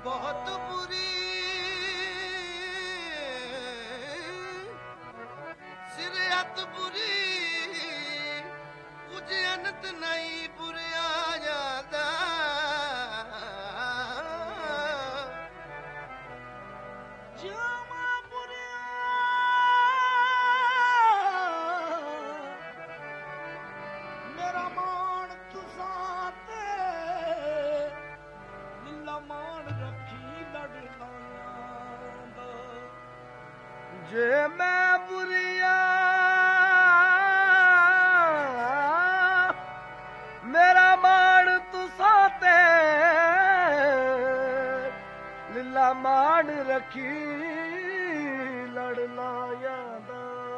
ਬਹੁਤ ਬੁਰੀ ਸਿਰਅਤ ਬੁਰੀ ਕੁਝ ਅੰਤ ਨਹੀਂ ਬੁਰਿਆ ਜਾਂਦਾ ਜਾਮਾ ਬੁਰਿਆ ਮੇਰਾ ਮਾਣ ਤੁਸਾਂ ਤੇ ਲੀਲਾ ਮਾਣ ਰੱਖੀ ਲੜਨਾ ਦਾ ਜੇ ਮੈਂ ਬੁਰੀਆ ਮੇਰਾ ਮਾਣ ਤੁਸਾਂ ਤੇ ਲੀਲਾ ਮਾਣ ਰੱਖੀ ਲੜਨਾ ਦਾ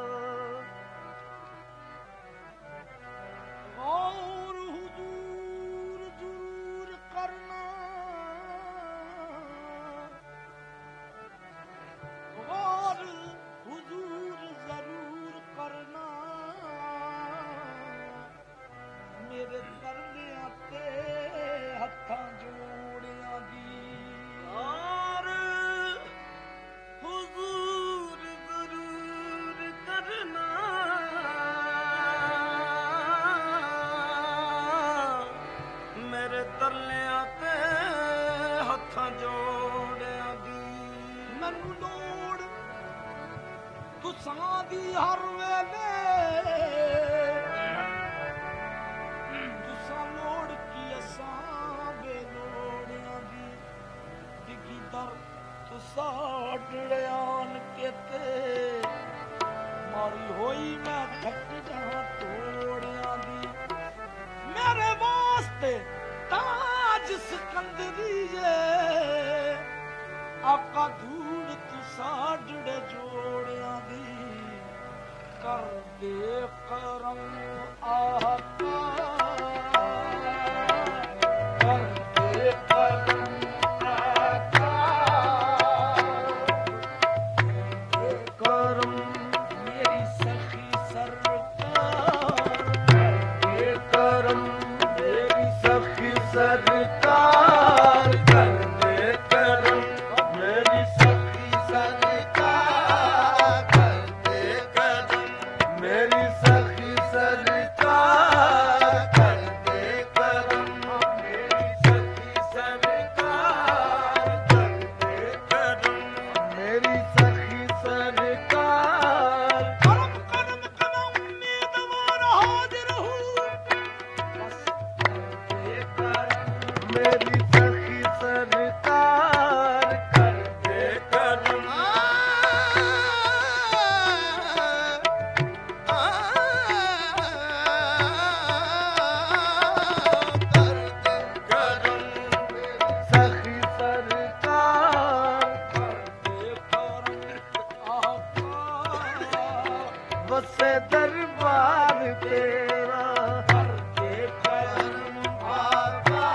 ਔਰ ਹੁਜ਼ੂਰ ਜ਼ਰੂਰ ਕਰਨਾ ਔਰ ਹੁਜ਼ੂਰ ਜ਼ਰੂਰ ਕਰਨਾ ਮੇਰੇ ਤਰਲਿਆਂ ਤੇ ਹੱਥਾਂ ਜੋੜਿਆਂ ਦੀ ਔਰ ਹੁਜ਼ੂਰ ਜ਼ਰੂਰ ਕਰਨਾ ਮੇਰੇ ਤਰਲਿਆਂ ਤੇ ਹੱਥਾਂ ਜੋੜਿਆਂ ਦੀ ਮੈਨੂੰ ਲੋੜ ਤੁਸਾਂ ਦੀ ਹਰ ਵੇਲੇ ਤੁਸਾਂ ਲੋੜ ਕੀ ਅਸਾਂ ਬੇਲੋੜਿਆਂ ਦੀ ਡਿੱਗੀ ਦਰ ਤੁਸਾਂ ਡੜਿਆਨ ਕਿਤੇ ਮਾਰੀ ਹੋਈ ਮੈਂ ਥੱਕ ਜਾ ਤੋੜਿਆਂ ਦੀ ਮੇਰੇ ਵਾਸਤੇ ਤਾਜ ਸਿਕੰਦਰੀਏ ਆਕਾ ਧੂੜ ਤੁਸਾਂ ਡੜੇ ਜੋੜਿਆਂ ਦੀ ਕਰਦੇ ਕਰਮ ਆਕਾ ਕਰਦੇ ਕਰਮ ਕਰਮ ਮੇਰੀ ਸਖੀ ਸਰਕਾਰ ਕਰਦੇ ਕਰਮ ਮੇਰੀ ਸਖੀ ਸਰਕਾਰ ਕਰਦੇ ਕਰਮ ਮੇਰੀ ਸਖੀ ਸਰਕਾਰ ਕਰਦੇ ਕਰਮ ਮੇਰੀ ਸਖੀ ਸਰਕਾਰ ਕਰਦੇ ਕਰਮ ਮੇਰੀ ਸਖੀ ਸਰਕਾਰ ਕਰਦੇ ਕਰਮ ਮੇਰੀ ਸਖੀ ਸਰਕਾਰ ਕਰਮ ਕਰਮ ਕਰਮ ਉਮੀਦਵਾਰ ਹਾਜ਼ਰ ਹੂੰ ਬਸ ਕਰਦੇ ਕਰਮ ਮੇਰੀ ਸਖੀ ਸਰਕਾਰ ਕਰਦੇ ਕਰਮ ਸਖੀ ਸਰਕਾਰ ਕਰਦੇ ਕਰਮ ਆਕਾ ਵਸੇ ਦਰਬਾਰ ਤੇਰਾ ਕਰਦੇ ਕਰਮ ਆਕਾ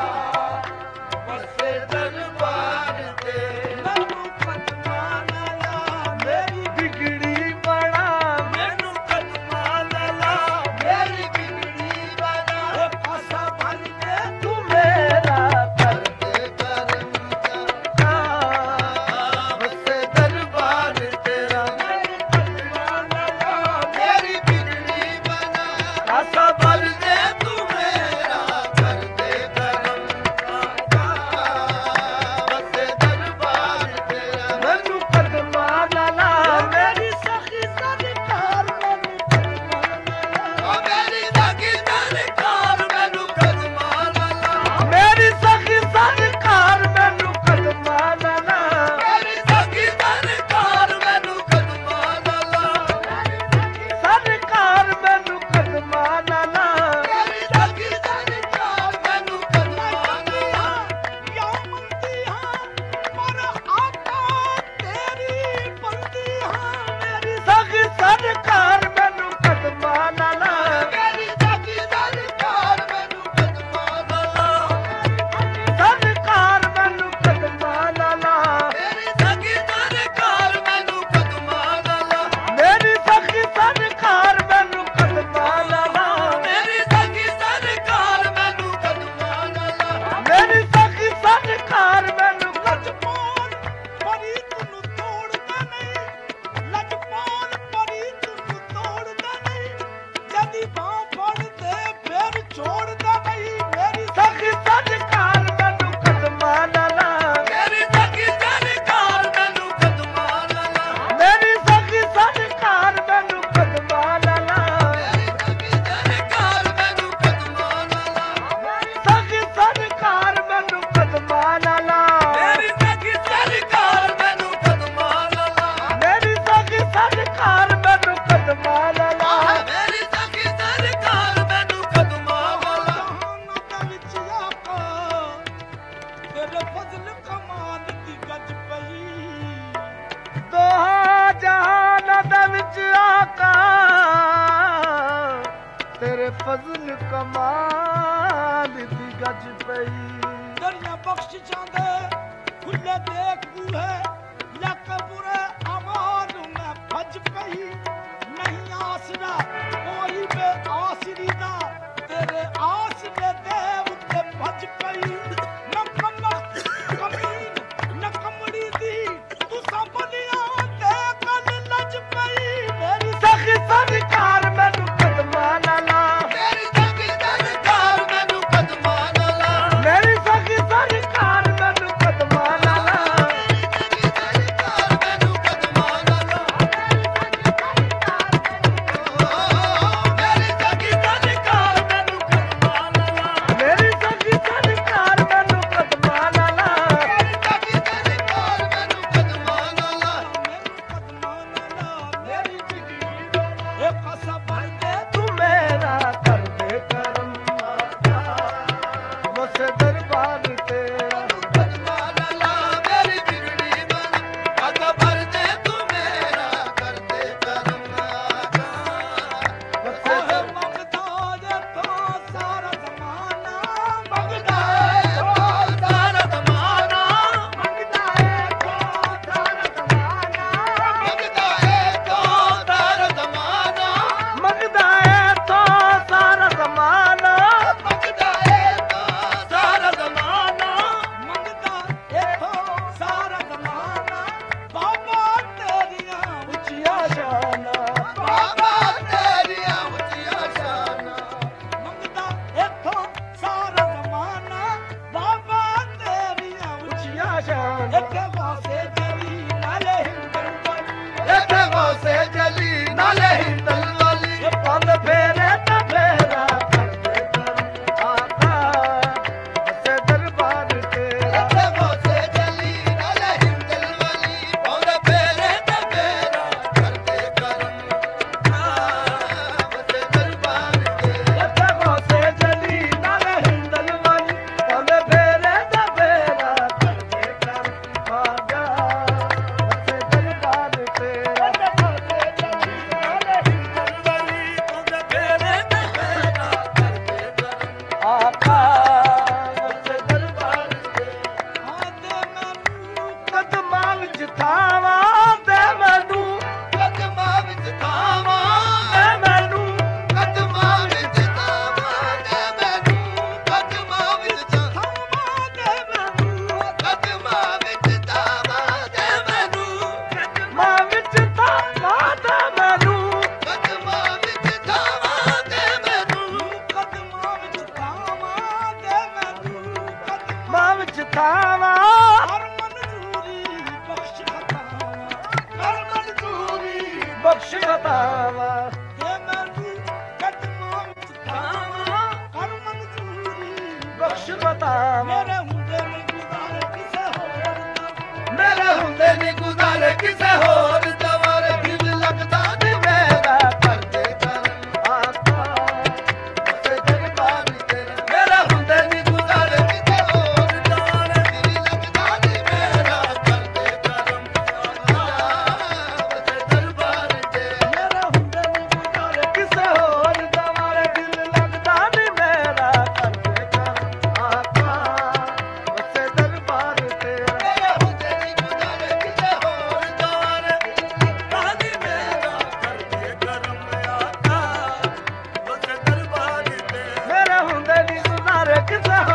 ਵਸੇ ਦਰਬਾਰ ਤੇਰਾ ਮੈਨੂੰ ਕਦਮਾਂ ਨਾ ਲਾ ਮੇਰੀ ਬਿਗੜੀ ਬਣਾ ਮੈਨੂੰ ਕਦਮਾਂ ਨਾ ਲਾ ਮੇਰੀ ਬਿਗੜੀ ਬਣਾ ਪਾਸਾ ਭਰ ਕੇ ਤੂੰ ਮੇਰਾ ਕਰਦੇ ਕਰਮ ਵਸੇ ਦਰਬਾਰ ਤੇਰਾ ਮੈਨੂੰ ਕਦਮਾਂ ਨਾ ਲਾ ਮੇਰੀ ਬਿਗੜੀ ਬਣਾ ਪਾਸਾ ਭਰ ਕੇ ਤੂੰ ਮੇਰਾ ਕਰਦੇ ਕਰਮ ਵਸੇ ਦਰਬਾਰ ਤੇਰਾ ਮੈਨੂੰ ਕਦਮਾਂ ਨਾ ਲਾ ਮੇਰੀ ਸਖੀ ਸਰਕਾਰ ਮੈਨੂੰ ਕਦਮਾਂ ਨਾ ਲਾ ਮੇਰੀ ਸਖੀ ਸਰਕਾਰ ਮੈਨੂੰ ਕਦਮਾਂ ਨਾ ਲਾ ਮੇਰੀ ਸਖੀ ਸਰਕਾਰ ਮੈਨੂੰ ਕਦਮਾਂ ਨਾ ਲਾ ਮੇਰੀ ਸਖੀ ਸਰਕਾਰ ਮੈਨੂੰ ਕਦਮਾਂ ਨਾ ਲਾ ਸਰਕਾਰ ਮੈਨੂੰ ਕਦਮਾਂ ਨਾ ਲਾ तेरे फजल कमाल दी गज पई दरिया बख्श जांदे खुले देख बूहे लक बुरे अमाल में भज पई नहीं आसरा कोई बे आसरी दा तेरे आस दे देव ते भज पई न कमक कमीन न कमड़ी दी तू संभलिया ते कल लज पई मेरी सखी सरकार मैनू कदमां नाल ला ਮੇਰੀ ਸਖੀ ਸਰਕਾਰ ਮੈਨੂੰ ਕਦਮਾਂ ਨਾਲ ਲਾ मेरी सखी सरकार मैनू कदमां नाल ला ਮੇਰੀ ਸਖੀ ਸਰਕਾਰ ਮੈਨੂੰ ਕਦਮਾਂ ਨਾਲ ਲਾ ਮੇਰੀ ਸਖੀ ਸਰਕਾਰ ਮੈਨੂੰ ਕਦਮਾਂ ਨਾਲ ਲਾ मेरी सखी सरकार मैनू कदमां नाल ला ਮੇਰੀ ਸਖੀ ਸਰਕਾਰ ਮੈਨੂੰ ਕਦਮਾਂ ਨਾਲ ਲਾ मेरी जिंदगी एक कसा भर दे तू मेरा कर दे करम बस दरबार तेरा ਕਦਮਾਂ ਨਾਲ ਲਾ ਮੇਰੀ ਬਿਗੜੀ ਮਨ ਅਗਾ ਭਰ ਦੇ ਤੂੰ ਮੇਰਾ ਕਰਦੇ ਕਰਮ ਆਗਾ बस ओहे मंगदा जे तो सारा जमाना ਮੰਗਦਾ ਏ ਤੋ ਸਾਰਾ ਜ਼ਮਾਨਾ मंगदा है तो सारा जमाना ਮੰਗਦਾ ਏ ਤੋ ਸਾਰਾ ਜ਼ਮਾਨਾ मंगदा है तो सारा जमाना ਮੰਗਦਾ ਏ ਤੋ ਸਾਰਾ ਜ਼ਮਾਨਾ मंगदा एथो सारा जमाना बाबा तेरियां उचिया शाना ਬਾਬਾ ਤੇਰੀਆਂ ਉੱਚੀਆਂ ਸ਼ਾਨਾਂ मंगदा एथो सारा जमाना बाबा तेरियां उचिया शाना एक वासे तेरी नाले हिंदन बनी ਇੱਥੇ ਵਾਸੇ ਜਲੀ ਨਾਲੇ ਹਿੰਦਲ ਵਾਲੀ ये पंद फेरे तो फेरा कर दे करम आका बस दरबार तेरा ਇੱਥੇ ਵਾਸੇ ਜਲੀ ਨਾਲੇ ਹਿੰਦਲ ਵਾਲੀ ਪਾਉਂਦੇ ਫੇਰੇ ਤੇ ਫੇਰਾ ਕਰਦੇ ਕਰਮ ਵਸੇ ਦਰਬਾਰ ਤੇ ਇੱਥੇ ਵਾਸੇ ਜਲੀ ਨਾਲੇ ਹਿੰਦਲ ਵਾਲੀ ਪੰਦ ਫੇਰੇ ਤਾਂ ਫੇਰਾ ਕਰਦੇ ਕਰਮ ਆਗਾ ਬਸ ਦਰਬਾਰ ਤੇਰਾ आका बस दरबार तेरा आदे मैनू कदमां विच थावां दे मैनू ਕਦਮਾਂ ਵਿੱਚ ਥਾਵਾਂ दे मैनू ਕਦਮਾਂ ਵਿੱਚ ਥਾਵਾਂ ਦੇ ਮੈਨੂੰ ਕਦਮਾਂ ਵਿੱਚ खावा दे मैनू ਕਦਮਾਂ ਵਿੱਚ ਥਾਵਾਂ ਦੇ ਮੈਨੂੰ मां विच थावां दे मैनू ਕਦਮਾਂ ਵਿੱਚ ਥਾਵਾਂ ਦੇ ਮੈਨੂੰ कदमां विच थावां दे मैनू कदमां मां विच थावां हर मंजूरी बख्श खतावां हर मंजूरी बख्श खतावां दे मैनू कदमां विच थावां हर मंजूरी बख्श खतावां मेरे हुंदे ने गुज़ारे किसे होर दा ਮੇਰੇ ਹੁੰਦੇ ਨੀ ਗੁਜ਼ਾਰੇ ਕਿਸੇ ਹੋਰ ਦਵਾਰੇ ਦਿਲ ਲੱਗਦਾ ਨੀ ਮੇਰਾ ਕਰਦੇ ਕਰਮ आका ਉਸੇ ਦਰਬਾਰ ਤੇਰਾ ਮੇਰੇ ਹੁੰਦੇ ਨੀ ਗੁਜ਼ਾਰੇ ਕਿਸੇ ਹੋਰ ਦਵਾਰੇ ਦਿਲ ਲੱਗਦਾ ਨੀ ਮੇਰਾ ਕਰਦੇ ਕਰਮ ਉਸੇ ਦਰਬਾਰ ਤੇਰਾ मेरे हुंदे ने गुज़ारे ਕਿਸੇ ਹੋਰ ਦਵਾਰੇ ਦਿਲ ਲੱਗਦਾ ਨੀ ਮੇਰਾ ਕਰਦੇ ਕਰਮ ਆका ਬਸ ਦਰਬਾਰ ਤੇਰਾ ਮੇਰੇ ਹੁੰਦੇ ਨੀ ਗੁਜ਼ਾਰੇ ਕਿਸੇ ਹੋਰ ਦਵਾਰੇ ਦਾਦੀ ਮੇਰਾ ਕਰਦੇ ਕਰਮ ਆਕਾ ਉਸੇ ਦਰਬਾਰ ਤੇਰਾ ਮੇਰੇ ਹੁੰਦੇ ਨੀ ਗੁਜ਼ਾਰੇ ਕਿਸੇ